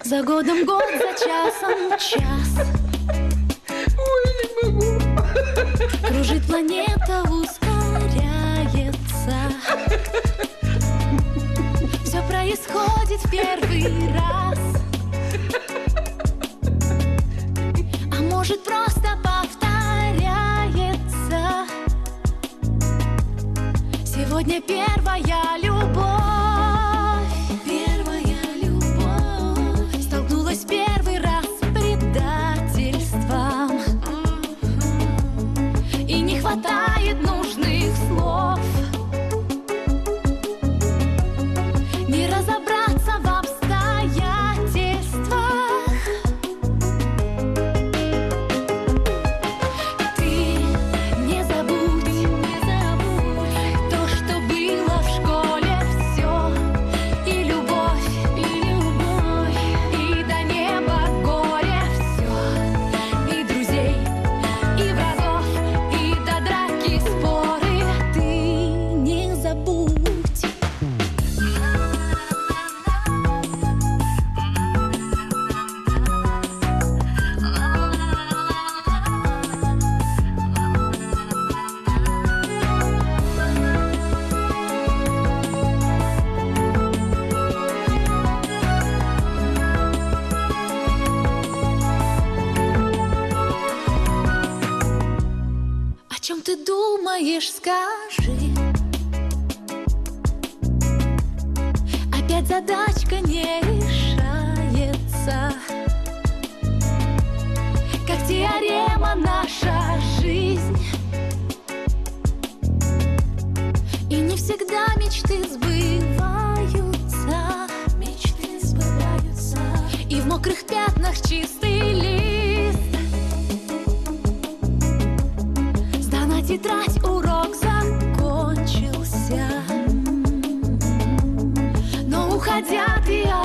За годом год, за часом час. Ой, не могу. Кружит планета, ускоряется. Все происходит в первый раз. А может, просто повторяется. Сегодня первая любовь. Первая любовь столкнулась первый раз с предательством. И не хватает нужных слов. Не разобраться в обстоятельствах. Ты не забудь то, что было в школе, все. И любовь, и до неба горе, все. И друзей, и врагов, и до драки споры. Ты не забудь. О чем ты думаешь, скажи? Опять задачка не решается. Как теорема наша жизнь. И не всегда мечты сбываются. Мечты сбываются. И в мокрых пятнах чистый лист. Сдана тетрадь, урок закончился. Но уходя ты